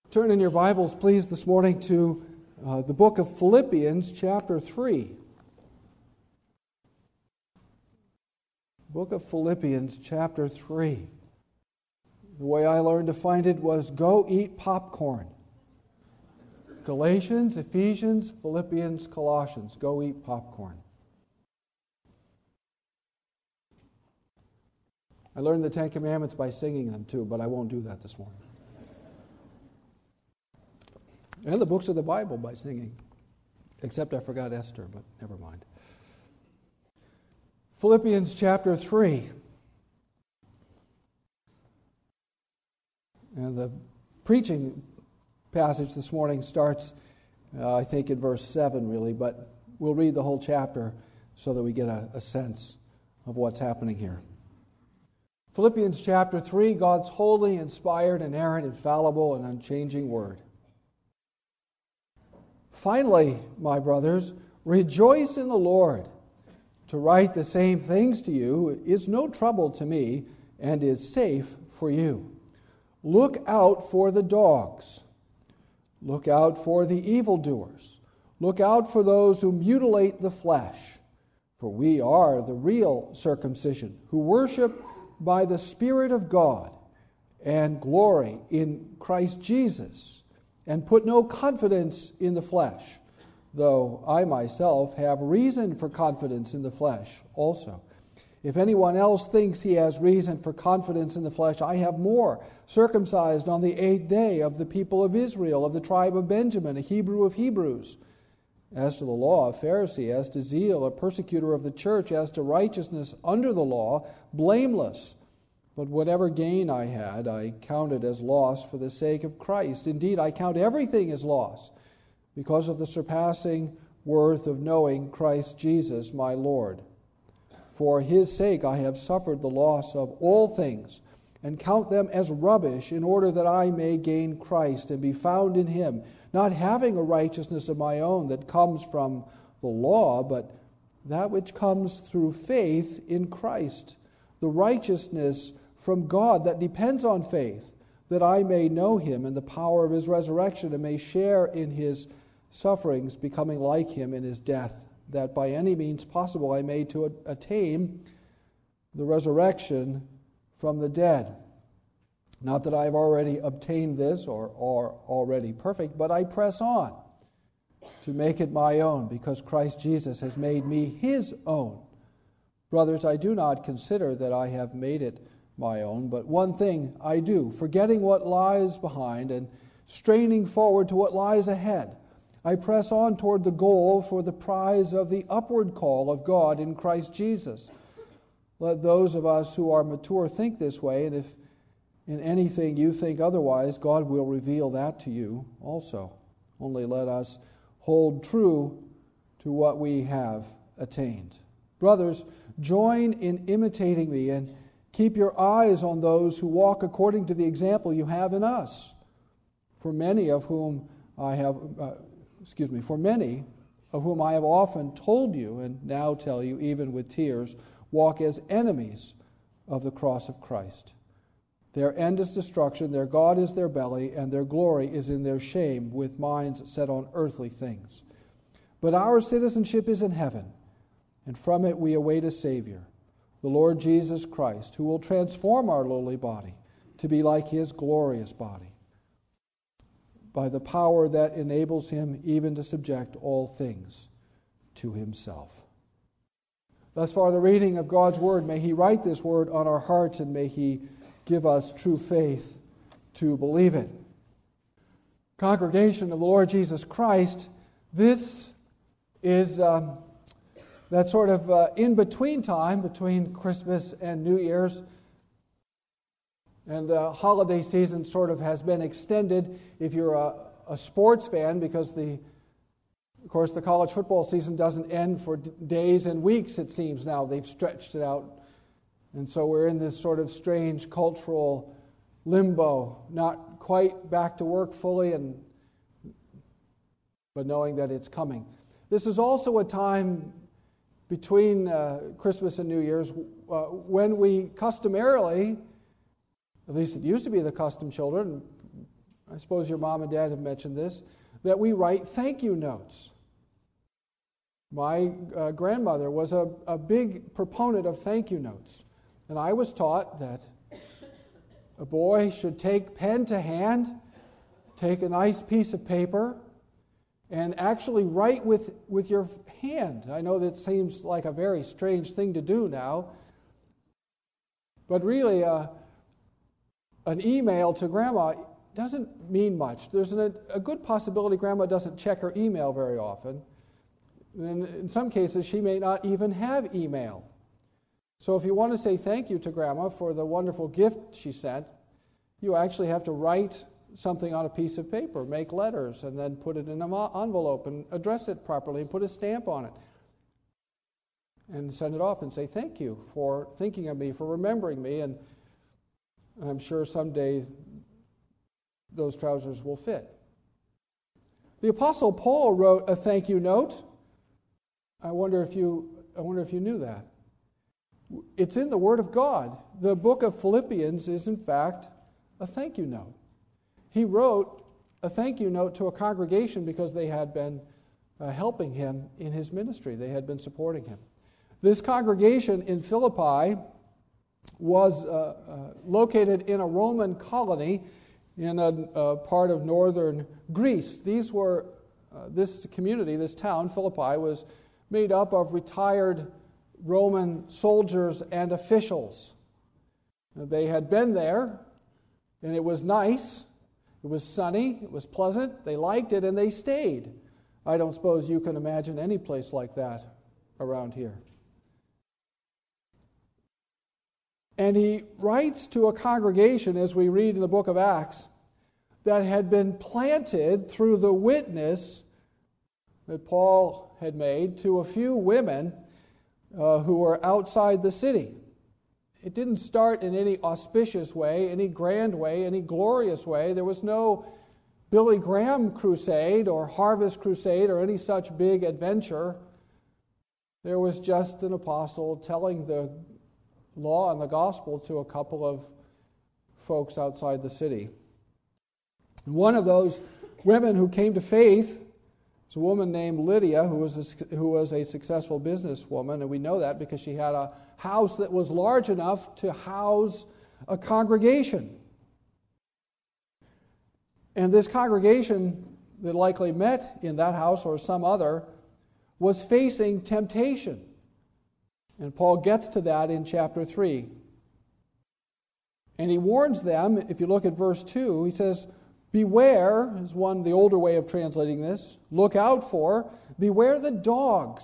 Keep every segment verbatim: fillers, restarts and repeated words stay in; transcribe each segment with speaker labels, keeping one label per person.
Speaker 1: Turn in your Bibles, please, this morning to uh, the book of Philippians, chapter three. Book of Philippians, chapter three. The way I learned to find it was go eat popcorn. Galatians, Ephesians, Philippians, Colossians. Go eat popcorn. I learned the Ten Commandments by singing them too, but I won't do that this morning. And the books of the Bible by singing. Except I forgot Esther, but never mind. Philippians chapter three. And the preaching passage this morning starts, uh, I think, in verse seven, really, but we'll read the whole chapter so that we get a, a sense of what's happening here. Philippians chapter three, God's holy, inspired, inerrant, infallible, and unchanging word. Finally, my brothers, rejoice in the Lord. To write the same things to you is no trouble to me and is safe for you. Look out for the dogs. Look out for the evildoers. Look out for those who mutilate the flesh. For we are the real circumcision, who worship by the Spirit of God and glory in Christ Jesus, and put no confidence in the flesh, though I myself have reason for confidence in the flesh also. If anyone else thinks he has reason for confidence in the flesh, I have more. Circumcised on the eighth day, of the people of Israel, of the tribe of Benjamin, a Hebrew of Hebrews. As to the law, a Pharisee. As to zeal, a persecutor of the church. As to righteousness under the law, blameless. But whatever gain I had, I counted as loss for the sake of Christ. Indeed, I count everything as loss, because of the surpassing worth of knowing Christ Jesus, my Lord. For his sake I have suffered the loss of all things, and count them as rubbish, in order that I may gain Christ and be found in him, not having a righteousness of my own that comes from the law, but that which comes through faith in Christ, the righteousness from God that depends on faith, that I may know him and the power of his resurrection, and may share in his sufferings, becoming like him in his death, that by any means possible I may to attain the resurrection from the dead. Not that I have already obtained this or are already perfect, but I press on to make it my own, because Christ Jesus has made me his own. Brothers, I do not consider that I have made it my own, but one thing I do, forgetting what lies behind and straining forward to what lies ahead, I press on toward the goal for the prize of the upward call of God in Christ Jesus. Let those of us who are mature think this way, and if in anything you think otherwise, God will reveal that to you also. Only let us hold true to what we have attained. Brothers, join in imitating me, and keep your eyes on those who walk according to the example you have in us. For many of whom I have, uh, excuse me, for many of whom I have often told you, and now tell you even with tears, walk as enemies of the cross of Christ. Their end is destruction, their God is their belly, and their glory is in their shame, with minds set on earthly things. But our citizenship is in heaven, and from it we await a Savior, the Lord Jesus Christ, who will transform our lowly body to be like his glorious body, by the power that enables him even to subject all things to himself. Thus far the reading of God's word. May he write this word on our hearts, and may he give us true faith to believe it. Congregation of the Lord Jesus Christ, this is um, that sort of uh, in-between time between Christmas and New Year's. And the holiday season sort of has been extended if you're a, a sports fan, because the, of course, the college football season doesn't end for d- days and weeks, it seems now. They've stretched it out. And so we're in this sort of strange cultural limbo, not quite back to work fully, and but knowing that it's coming. This is also a time between uh, Christmas and New Year's uh, when we customarily, at least it used to be the custom, children, I suppose your mom and dad have mentioned this, that we write thank you notes. My uh, grandmother was a, a big proponent of thank you notes. And I was taught that a boy should take pen to hand, take a nice piece of paper, and actually write with, with your hand. I know that seems like a very strange thing to do now, but really uh, an email to Grandma doesn't mean much. There's an, a good possibility Grandma doesn't check her email very often. And in some cases, she may not even have email. So if you want to say thank you to Grandma for the wonderful gift she sent, you actually have to write something on a piece of paper, make letters, and then put it in an envelope and address it properly and put a stamp on it. And send it off and say thank you for thinking of me, for remembering me, and I'm sure someday those trousers will fit. The Apostle Paul wrote a thank you note. I wonder if you I wonder if you knew that. It's in the Word of God. The book of Philippians is in fact a thank you note. He wrote a thank you note to a congregation because they had been uh, helping him in his ministry. They had been supporting him. This congregation in Philippi was uh, uh, located in a Roman colony in a, a part of northern Greece. These were uh, this community, this town, Philippi, was made up of retired Roman soldiers and officials. They had been there, and it was nice. It was sunny. It was pleasant. They liked it, and they stayed. I don't suppose you can imagine any place like that around here. And he writes to a congregation, as we read in the book of Acts, that had been planted through the witness that Paul had made to a few women uh, who were outside the city. It didn't start in any auspicious way, any grand way, any glorious way. There was no Billy Graham crusade or Harvest Crusade or any such big adventure. There was just an apostle telling the law and the gospel to a couple of folks outside the city. One of those women who came to faith was a woman named Lydia, who was a, who was a successful businesswoman, and we know that because she had a house that was large enough to house a congregation. And this congregation that likely met in that house or some other was facing temptation. And Paul gets to that in chapter three. And he warns them, if you look at verse two, he says, beware, is one, the older way of translating this, look out for, beware the dogs.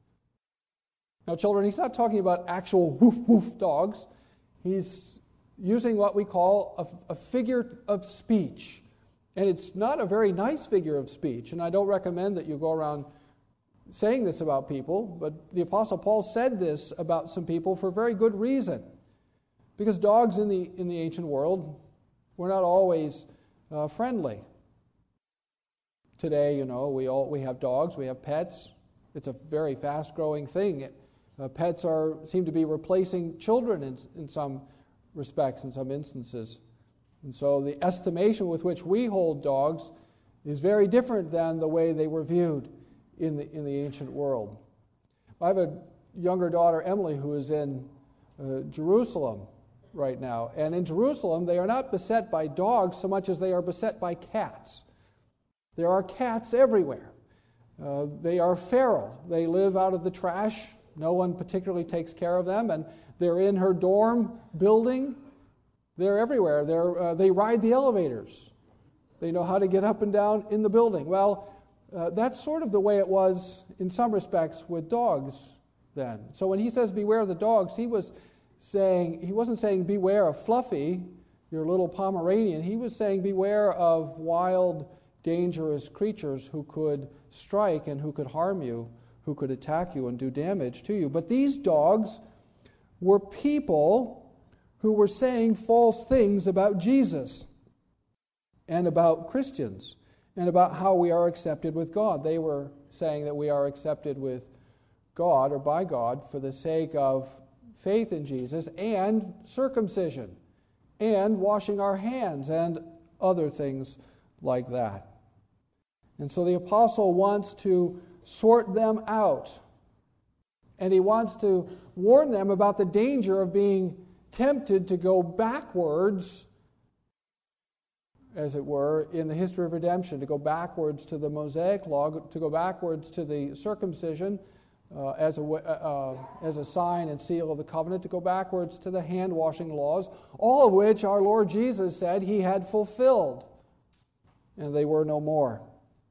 Speaker 1: Now, children, he's not talking about actual woof woof dogs. He's using what we call a, a figure of speech. And it's not a very nice figure of speech. And I don't recommend that you go around saying this about people, but the Apostle Paul said this about some people for very good reason. Because dogs in the in the ancient world were not always uh, friendly. Today, you know, we all we have dogs, we have pets. It's a very fast-growing thing. Uh, pets are seem to be replacing children in in some respects, in some instances. And so the estimation with which we hold dogs is very different than the way they were viewed in the in the ancient world. I have a younger daughter, Emily, who is in uh, Jerusalem right now. And in Jerusalem, they are not beset by dogs so much as they are beset by cats. There are cats everywhere. Uh, they are feral. They live out of the trash. No one particularly takes care of them. And they're in her dorm building. They're everywhere. They're, uh, they ride the elevators. They know how to get up and down in the building. Well, uh, that's sort of the way it was in some respects with dogs then. So when he says beware of the dogs, he was saying, he wasn't saying beware of Fluffy, your little Pomeranian. He was saying beware of wild, dangerous creatures who could strike and who could harm you, who could attack you and do damage to you. But these dogs were people who were saying false things about Jesus and about Christians and about how we are accepted with God. They were saying that we are accepted with God or by God for the sake of faith in Jesus and circumcision and washing our hands and other things like that. And so the apostle wants to sort them out. And he wants to warn them about the danger of being tempted to go backwards, as it were, in the history of redemption, to go backwards to the Mosaic law, to go backwards to the circumcision uh, as, a, uh, as a sign and seal of the covenant, to go backwards to the hand-washing laws, all of which our Lord Jesus said he had fulfilled, and they were no more.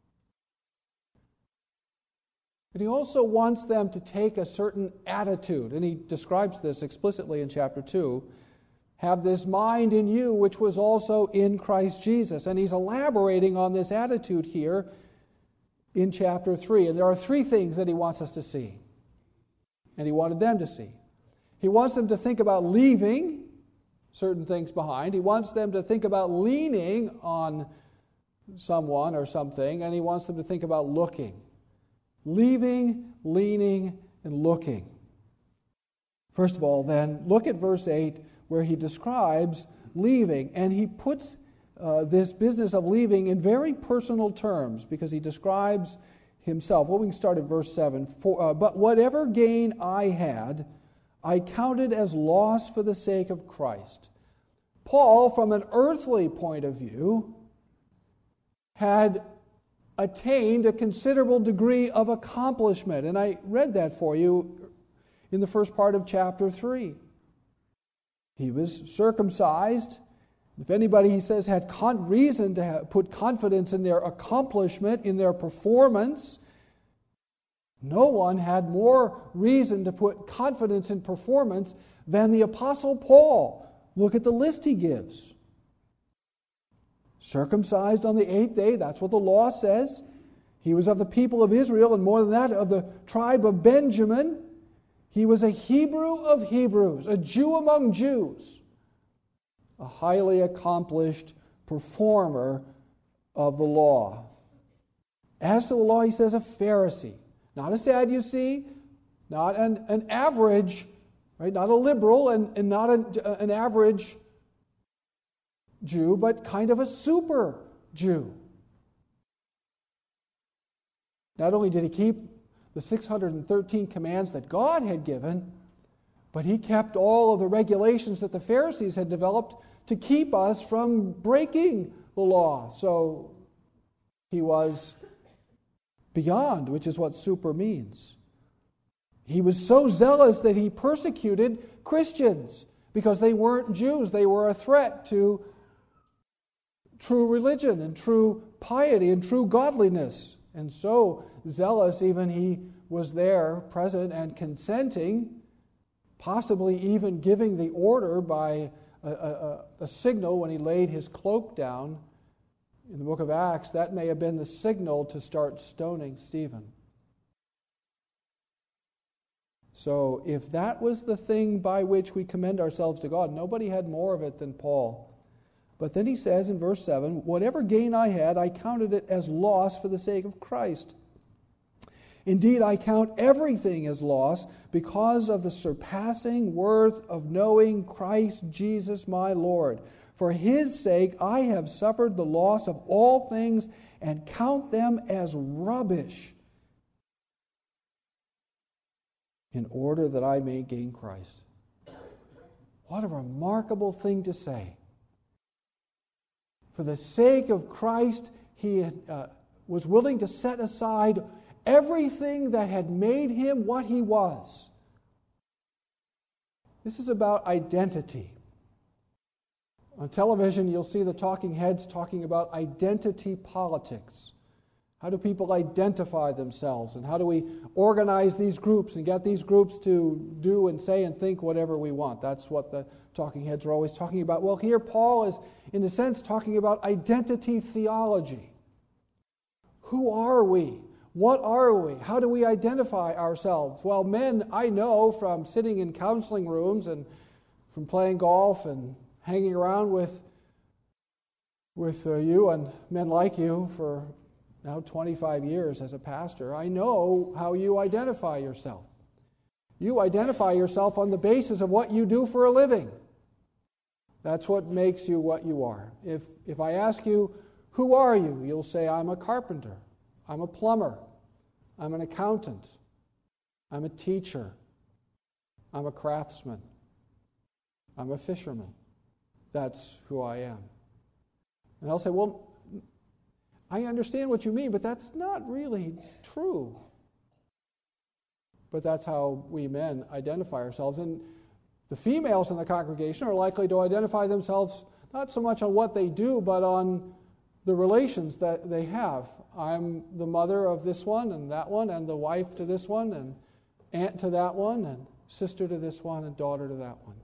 Speaker 1: But he also wants them to take a certain attitude, and he describes this explicitly in chapter two. Have this mind in you, which was also in Christ Jesus. And he's elaborating on this attitude here in chapter three. And there are three things that he wants us to see, and he wanted them to see. He wants them to think about leaving certain things behind. He wants them to think about leaning on someone or something, and he wants them to think about looking. Leaving, leaning, and looking. First of all, then, look at verse eight, where he describes leaving, and he puts uh, this business of leaving in very personal terms, because he describes himself. Well, we can start at verse seven. For, uh, but whatever gain I had, I counted as loss for the sake of Christ. Paul, from an earthly point of view, had attained a considerable degree of accomplishment. And I read that for you in the first part of chapter three. He was circumcised. If anybody, he says, had con- reason to have, put confidence in their accomplishment, in their performance, no one had more reason to put confidence in performance than the Apostle Paul. Look at the list he gives. Circumcised on the eighth day, that's what the law says. He was of the people of Israel, and more than that, of the tribe of Benjamin. He was a Hebrew of Hebrews, a Jew among Jews, a highly accomplished performer of the law. As to the law, he says, a Pharisee. Not a Sadducee, not an, an average, right? Not a liberal, and, and not an, an average Jew, but kind of a super Jew. Not only did he keep the six hundred thirteen commands that God had given, but he kept all of the regulations that the Pharisees had developed to keep us from breaking the law. So he was beyond, which is what super means. He was so zealous that he persecuted Christians because they weren't Jews. They were a threat to true religion and true piety and true godliness. And so zealous, even he was there, present and consenting, possibly even giving the order by a, a, a signal when he laid his cloak down in the book of Acts. That may have been the signal to start stoning Stephen. So if that was the thing by which we commend ourselves to God, nobody had more of it than Paul. But then he says in verse seven, whatever gain I had, I counted it as loss for the sake of Christ. Indeed, I count everything as loss because of the surpassing worth of knowing Christ Jesus my Lord. For his sake I have suffered the loss of all things and count them as rubbish, in order that I may gain Christ. What a remarkable thing to say. For the sake of Christ, he uh, was willing to set aside everything that had made him what he was. This is about identity. On television, you'll see the talking heads talking about identity politics. How do people identify themselves? And how do we organize these groups and get these groups to do and say and think whatever we want? That's what the talking heads are always talking about. Well, here Paul is, in a sense, talking about identity theology. Who are we? What are we? How do we identify ourselves? Well, men, I know from sitting in counseling rooms and from playing golf and hanging around with, with uh, you and men like you for now twenty-five years as a pastor, I know how you identify yourself. You identify yourself on the basis of what you do for a living. That's what makes you what you are. If, if I ask you, who are you? You'll say, I'm a carpenter. I'm a plumber. I'm an accountant. I'm a teacher. I'm a craftsman. I'm a fisherman. That's who I am. And they'll say, well, I understand what you mean, but that's not really true. But that's how we men identify ourselves. And the females in the congregation are likely to identify themselves not so much on what they do, but on the relations that they have. I'm the mother of this one and that one, and the wife to this one, and aunt to that one, and sister to this one, and daughter to that one.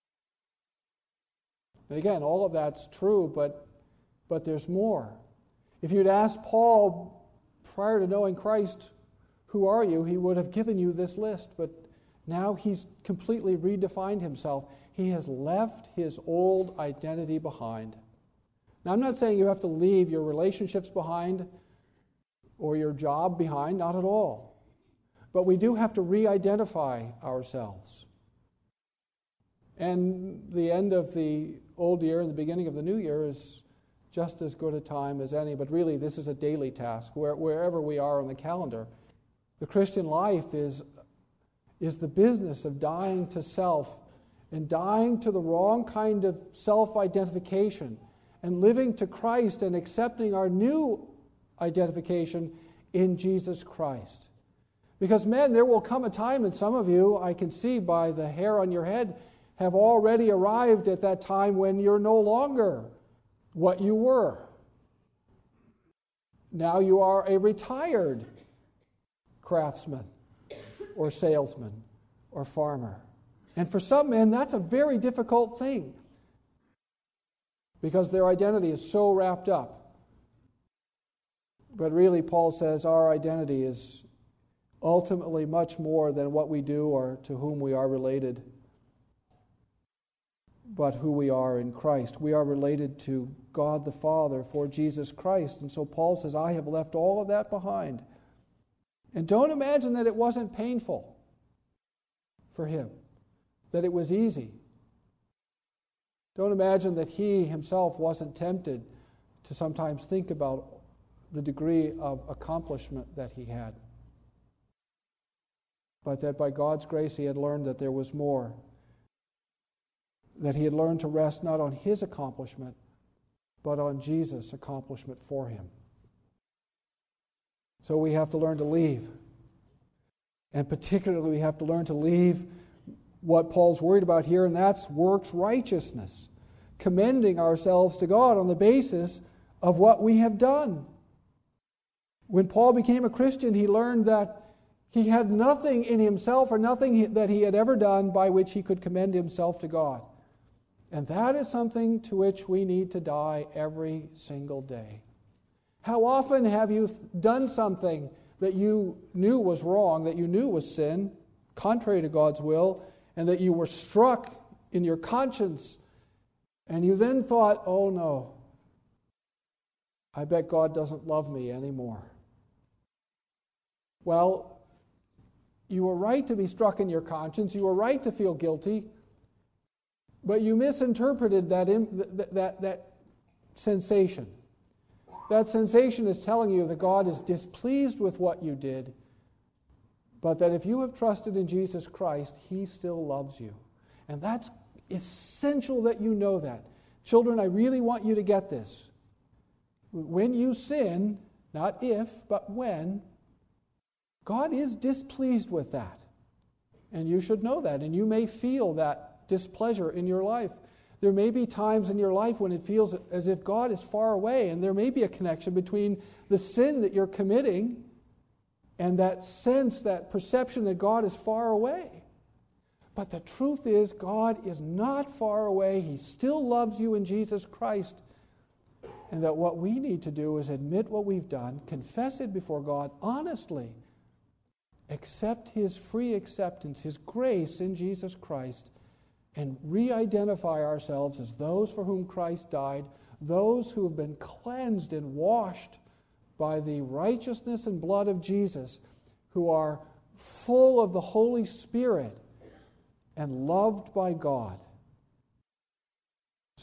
Speaker 1: And again, all of that's true, but but there's more. If you'd asked Paul prior to knowing Christ, who are you, he would have given you this list, but now he's completely redefined himself. He has left his old identity behind. Now, I'm not saying you have to leave your relationships behind or your job behind, not at all. But we do have to re-identify ourselves. And the end of the old year and the beginning of the new year is just as good a time as any, but really this is a daily task, where, wherever we are on the calendar. The Christian life is, is the business of dying to self and dying to the wrong kind of self-identification and living to Christ and accepting our new identification in Jesus Christ. Because, men, there will come a time, and some of you, I can see by the hair on your head, have already arrived at that time when you're no longer what you were. Now you are a retired craftsman or salesman or farmer. And for some men, that's a very difficult thing because their identity is so wrapped up. But really, Paul says our identity is ultimately much more than what we do or to whom we are related, but who we are in Christ. We are related to God the Father for Jesus Christ. And so Paul says, I have left all of that behind. And don't imagine that it wasn't painful for him, that it was easy. Don't imagine that he himself wasn't tempted to sometimes think about the degree of accomplishment that he had. But that by God's grace he had learned that there was more. That he had learned to rest not on his accomplishment, but on Jesus' accomplishment for him. So we have to learn to leave. And particularly we have to learn to leave what Paul's worried about here, and that's works righteousness. Commending ourselves to God on the basis of what we have done. When Paul became a Christian, he learned that he had nothing in himself or nothing that he had ever done by which he could commend himself to God. And that is something to which we need to die every single day. How often have you done something that you knew was wrong, that you knew was sin, contrary to God's will, and that you were struck in your conscience, and you then thought, oh no, I bet God doesn't love me anymore. Well, you were right to be struck in your conscience, you were right to feel guilty, but you misinterpreted that, that, that, that sensation. That sensation is telling you that God is displeased with what you did, but that if you have trusted in Jesus Christ, He still loves you. And that's essential that you know that. Children, I really want you to get this. When you sin, not if, but when, God is displeased with that. And you should know that, and you may feel that displeasure in your life. There may be times in your life when it feels as if God is far away, and there may be a connection between the sin that you're committing and that sense, that perception that God is far away. But the truth is, God is not far away. He still loves you in Jesus Christ. And that what we need to do is admit what we've done, confess it before God honestly, accept His free acceptance, His grace in Jesus Christ, and re-identify ourselves as those for whom Christ died, those who have been cleansed and washed by the righteousness and blood of Jesus, who are full of the Holy Spirit and loved by God.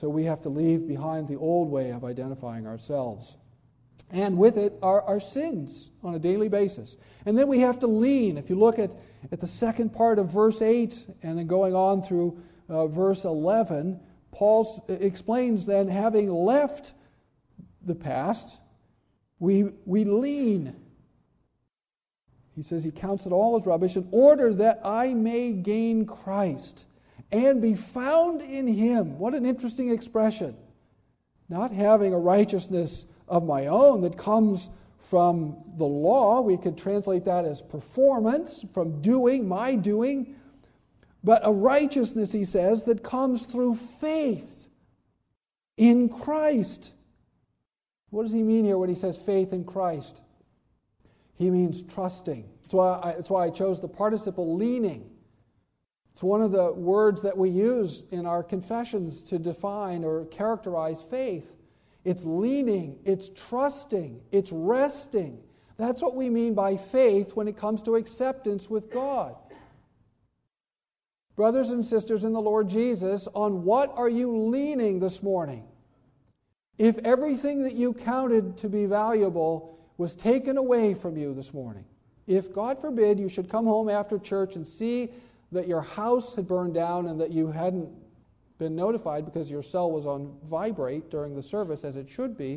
Speaker 1: So we have to leave behind the old way of identifying ourselves. And with it are our sins on a daily basis. And then we have to lean. If you look at, at the second part of verse eight and then going on through uh, verse eleven, Paul explains then, having left the past, we, we lean. He says he counts it all as rubbish in order that I may gain Christ and be found in him. What an interesting expression. Not having a righteousness of my own that comes from the law. We could translate that as performance, from doing, my doing. But a righteousness, he says, that comes through faith in Christ. What does he mean here when he says faith in Christ? He means trusting. That's why I, that's why I chose the participle leaning. It's one of the words that we use in our confessions to define or characterize faith. It's leaning, it's trusting, it's resting. That's what we mean by faith when it comes to acceptance with God. Brothers and sisters in the Lord Jesus, on what are you leaning this morning? If everything that you counted to be valuable was taken away from you this morning, if, God forbid, you should come home after church and see that your house had burned down and that you hadn't been notified because your cell was on vibrate during the service as it should be,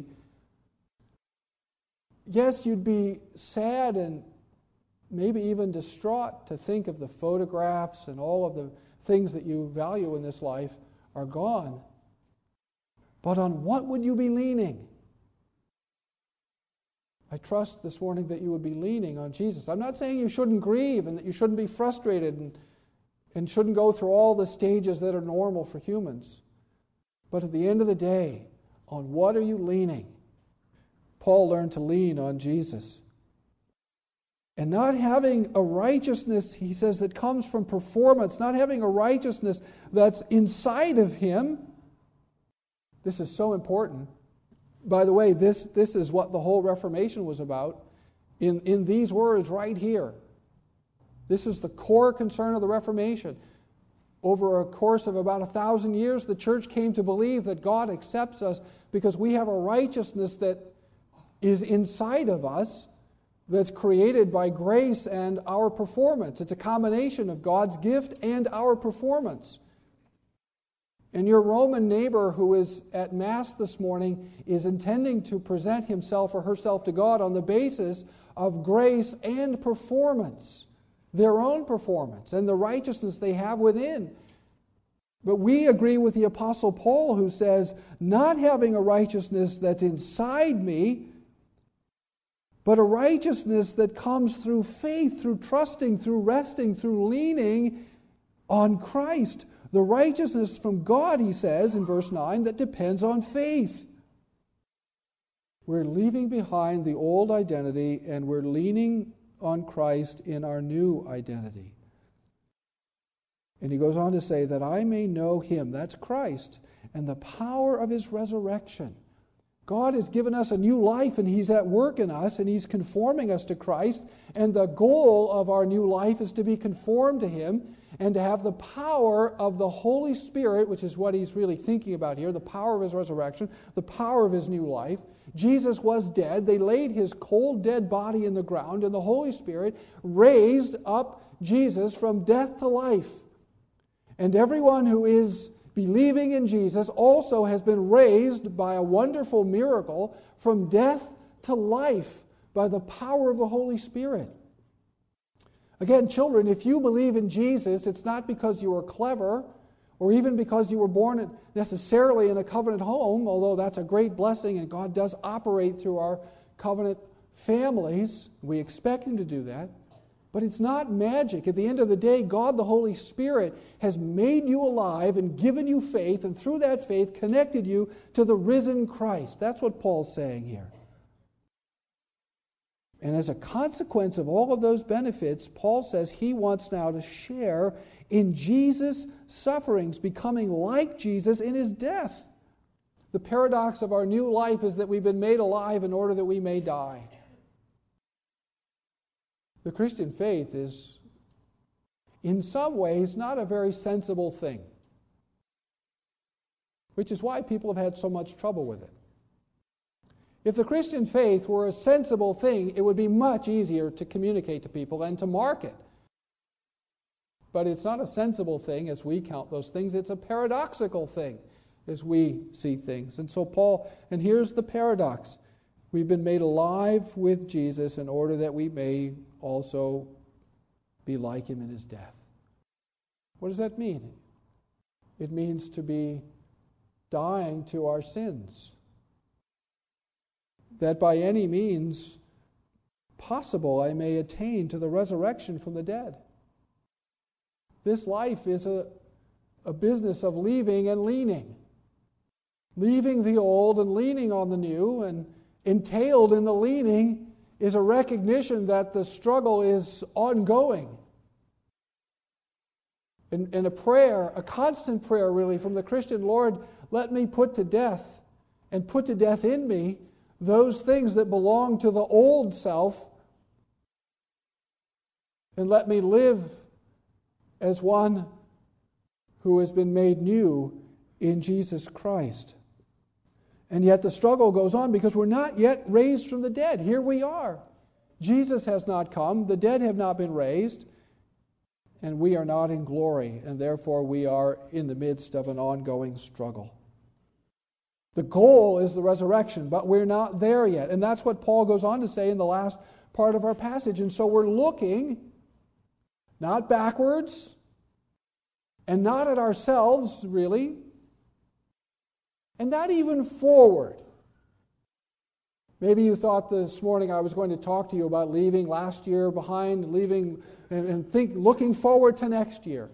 Speaker 1: yes, you'd be sad and maybe even distraught to think of the photographs and all of the things that you value in this life are gone. But on what would you be leaning? I trust this morning that you would be leaning on Jesus. I'm not saying you shouldn't grieve and that you shouldn't be frustrated and and shouldn't go through all the stages that are normal for humans. But at the end of the day, on what are you leaning? Paul learned to lean on Jesus. And not having a righteousness, he says, that comes from performance, not having a righteousness that's inside of him. This is so important. By the way, this, this is what the whole Reformation was about in, in these words right here. This is the core concern of the Reformation. Over a course of about a thousand years, the church came to believe that God accepts us because we have a righteousness that is inside of us that's created by grace and our performance. It's a combination of God's gift and our performance. And your Roman neighbor who is at Mass this morning is intending to present himself or herself to God on the basis of grace and performance. Their own performance and the righteousness they have within. But we agree with the Apostle Paul who says, not having a righteousness that's inside me, but a righteousness that comes through faith, through trusting, through resting, through leaning on Christ. The righteousness from God, he says in verse nine, that depends on faith. We're leaving behind the old identity and we're leaning on Christ in our new identity. And he goes on to say that I may know him, that's Christ, and the power of his resurrection. God has given us a new life and he's at work in us and he's conforming us to Christ, and the goal of our new life is to be conformed to him and to have the power of the Holy Spirit, which is what he's really thinking about here, the power of his resurrection, the power of his new life. Jesus was dead. They laid his cold, dead body in the ground, and the Holy Spirit raised up Jesus from death to life. And everyone who is believing in Jesus also has been raised by a wonderful miracle from death to life by the power of the Holy Spirit. Again, children, if you believe in Jesus, it's not because you are clever or even because you were born necessarily in a covenant home, although that's a great blessing and God does operate through our covenant families. We expect him to do that. But it's not magic. At the end of the day, God the Holy Spirit has made you alive and given you faith, and through that faith connected you to the risen Christ. That's what Paul's saying here. And as a consequence of all of those benefits, Paul says he wants now to share in Jesus' sufferings, becoming like Jesus in his death. The paradox of our new life is that we've been made alive in order that we may die. The Christian faith is, in some ways, not a very sensible thing. which is why people have had so much trouble with it. If the Christian faith were a sensible thing, it would be much easier to communicate to people and to market. But it's not a sensible thing as we count those things. It's a paradoxical thing as we see things. And so Paul, and here's the paradox. We've been made alive with Jesus in order that we may also be like him in his death. What does that mean? It means to be dying to our sins. That by any means possible I may attain to the resurrection from the dead. This life is a, a business of leaving and leaning. Leaving the old and leaning on the new, and entailed in the leaning is a recognition that the struggle is ongoing. And, and a prayer, a constant prayer really from the Christian, Lord, let me put to death and put to death in me those things that belong to the old self, and let me live as one who has been made new in Jesus Christ. And yet the struggle goes on because we're not yet raised from the dead. Here we are. Jesus has not come. The dead have not been raised. And we are not in glory. And therefore we are in the midst of an ongoing struggle. The goal is the resurrection, but we're not there yet. And that's what Paul goes on to say in the last part of our passage. And so we're looking not backwards and not at ourselves, really, and not even forward. Maybe you thought this morning I was going to talk to you about leaving last year behind, leaving and, and think looking forward to next year.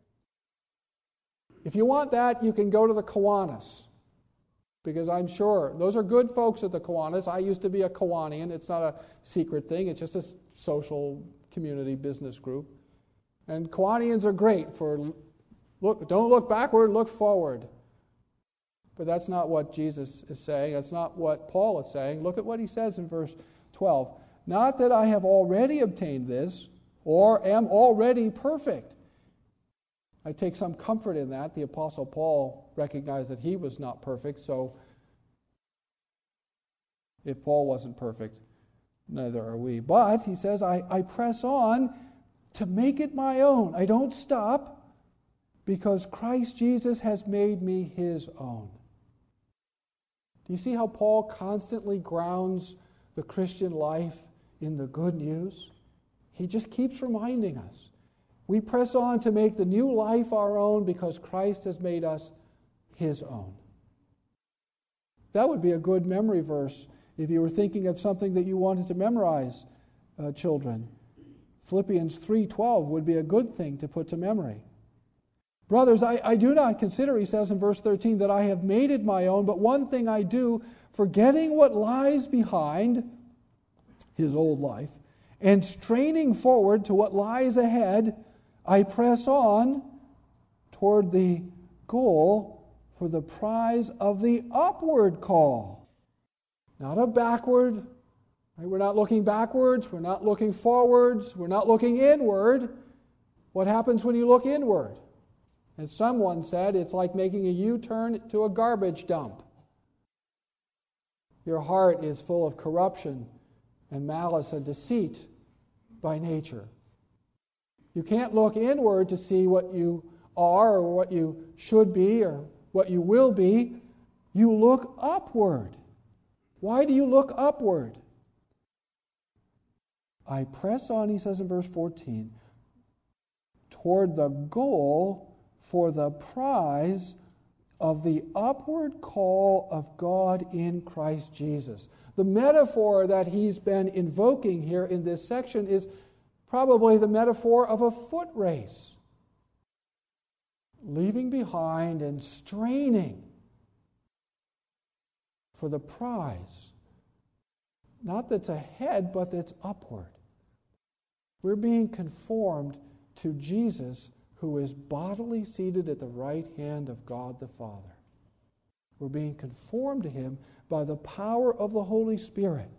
Speaker 1: If you want that, you can go to the Kiwanis. Because I'm sure those are good folks at the Kiwanis. I used to be a Kiwanian. It's not a secret thing. It's just a social community business group. And Kiwanians are great for look. Don't look backward, look forward. But that's not what Jesus is saying. That's not what Paul is saying. Look at what he says in verse twelve. Not that I have already obtained this or am already perfect. I take some comfort in that. The Apostle Paul recognized that he was not perfect, so if Paul wasn't perfect, neither are we. But, he says, I, I press on to make it my own. I don't stop because Christ Jesus has made me his own. Do you see how Paul constantly grounds the Christian life in the good news? He just keeps reminding us. We press on to make the new life our own because Christ has made us his own. That would be a good memory verse if you were thinking of something that you wanted to memorize, uh, children. Philippians three twelve would be a good thing to put to memory. Brothers, I, I do not consider, he says in verse thirteen, that I have made it my own, but one thing I do, forgetting what lies behind, his old life, and straining forward to what lies ahead, I press on toward the goal for the prize of the upward call. Not a backward. Right? We're not looking backwards. We're not looking forwards. We're not looking inward. What happens when you look inward? As someone said, it's like making a U-turn to a garbage dump. Your heart is full of corruption and malice and deceit by nature. You can't look inward to see what you are or what you should be or what you will be. You look upward. Why do you look upward? I press on, he says in verse fourteen, toward the goal for the prize of the upward call of God in Christ Jesus. The metaphor that he's been invoking here in this section is probably the metaphor of a foot race. Leaving behind and straining for the prize. Not that's ahead, but that's upward. We're being conformed to Jesus, who is bodily seated at the right hand of God the Father. We're being conformed to him by the power of the Holy Spirit.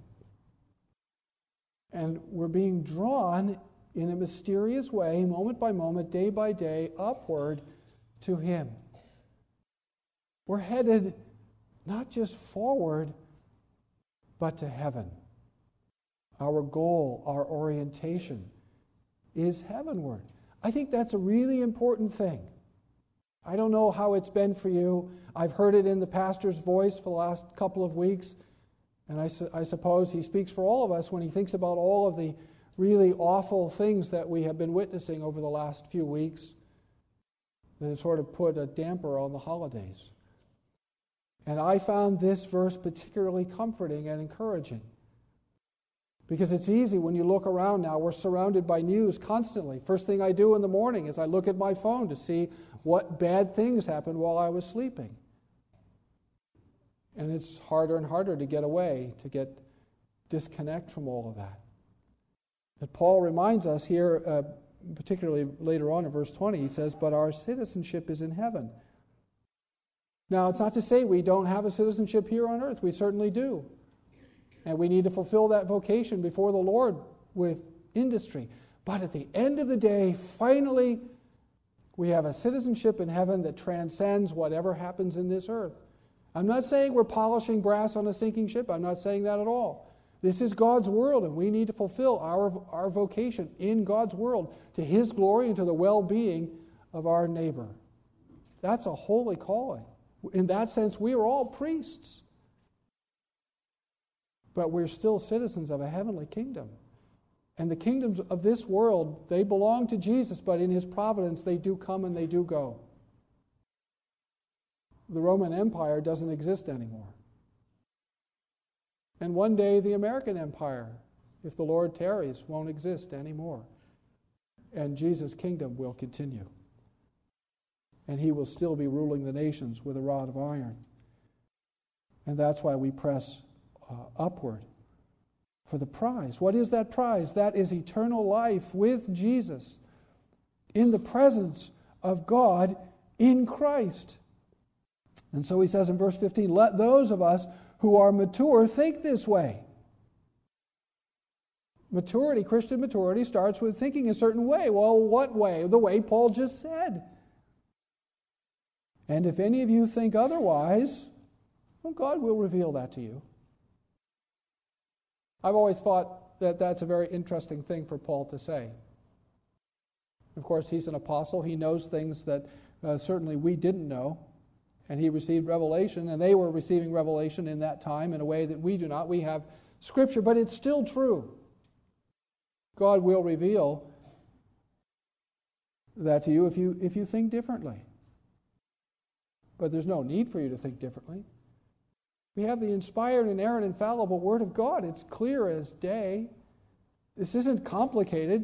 Speaker 1: And we're being drawn in a mysterious way, moment by moment, day by day, upward to him. We're headed not just forward, but to heaven. Our goal, our orientation is heavenward. I think that's a really important thing. I don't know how it's been for you. I've heard it in the pastor's voice for the last couple of weeks, and I, su- I suppose he speaks for all of us when he thinks about all of the really awful things that we have been witnessing over the last few weeks that have sort of put a damper on the holidays. And I found this verse particularly comforting and encouraging. Because it's easy when you look around now. We're surrounded by news constantly. First thing I do in the morning is I look at my phone to see what bad things happened while I was sleeping. And it's harder and harder to get away, to get disconnect from all of that. But Paul reminds us here, uh, particularly later on in verse twenty, he says, but our citizenship is in heaven. Now, it's not to say we don't have a citizenship here on earth. We certainly do. And we need to fulfill that vocation before the Lord with industry. But at the end of the day, finally, we have a citizenship in heaven that transcends whatever happens in this earth. I'm not saying we're polishing brass on a sinking ship. I'm not saying that at all. This is God's world, and we need to fulfill our, our vocation in God's world to His glory and to the well-being of our neighbor. That's a holy calling. In that sense, we are all priests. But we're still citizens of a heavenly kingdom. And the kingdoms of this world, they belong to Jesus, but in His providence they do come and they do go. The Roman Empire doesn't exist anymore. And one day the American Empire, if the Lord tarries, won't exist anymore. And Jesus' kingdom will continue. And He will still be ruling the nations with a rod of iron. And that's why we press Uh, upward for the prize. What is that prize? That is eternal life with Jesus in the presence of God in Christ. And so he says in verse fifteen, let those of us who are mature think this way. Maturity, Christian maturity, starts with thinking a certain way. Well, what way? The way Paul just said. And if any of you think otherwise, well, God will reveal that to you. I've always thought that that's a very interesting thing for Paul to say. Of course, he's an apostle. He knows things that uh, certainly we didn't know. And he received revelation, and they were receiving revelation in that time in a way that we do not. We have Scripture, but it's still true. God will reveal that to you if you if you think differently. But there's no need for you to think differently. We have the inspired, inerrant, infallible Word of God. It's clear as day. This isn't complicated.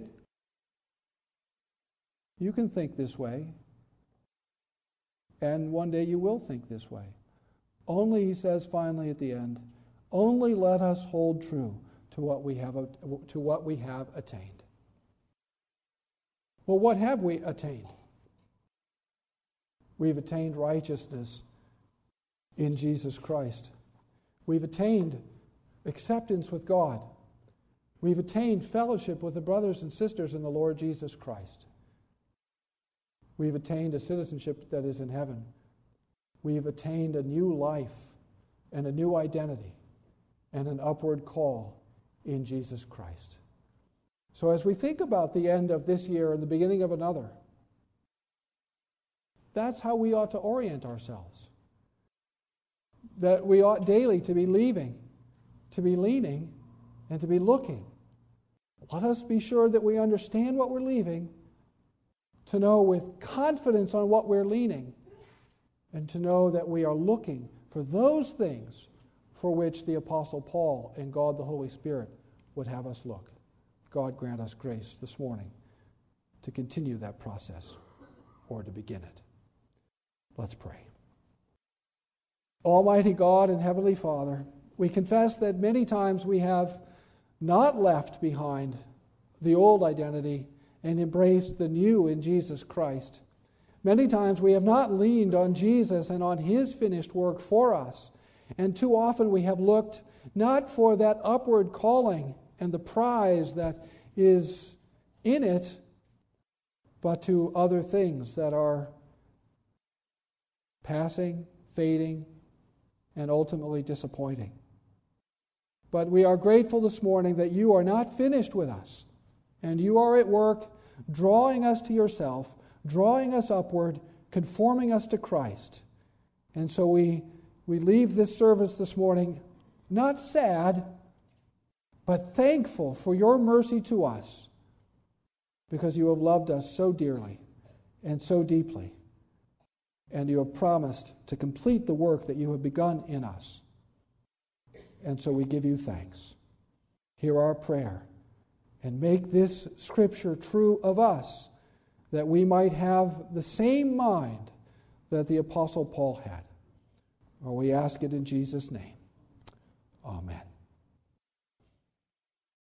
Speaker 1: You can think this way. And one day you will think this way. Only, he says finally at the end, only let us hold true to what we have to what we have attained. Well, what have we attained? We've attained righteousness in Jesus Christ. We've attained acceptance with God. We've attained fellowship with the brothers and sisters in the Lord Jesus Christ. We've attained a citizenship that is in heaven. We've attained a new life and a new identity and an upward call in Jesus Christ. So as we think about the end of this year and the beginning of another, that's how we ought to orient ourselves. That we ought daily to be leaving, to be leaning, and to be looking. Let us be sure that we understand what we're leaving, to know with confidence on what we're leaning, and to know that we are looking for those things for which the Apostle Paul and God the Holy Spirit would have us look. God grant us grace this morning to continue that process or to begin it. Let's pray. Almighty God and Heavenly Father, we confess that many times we have not left behind the old identity and embraced the new in Jesus Christ. Many times we have not leaned on Jesus and on His finished work for us. And too often we have looked not for that upward calling and the prize that is in it, but to other things that are passing, fading, and ultimately disappointing. But we are grateful this morning that you are not finished with us, and you are at work drawing us to yourself, drawing us upward, conforming us to Christ. And so we, we leave this service this morning not sad, but thankful for your mercy to us, because you have loved us so dearly and so deeply, and you have promised to complete the work that you have begun in us. And so we give you thanks. Hear our prayer, and make this Scripture true of us, that we might have the same mind that the Apostle Paul had. For we ask it in Jesus' name. Amen.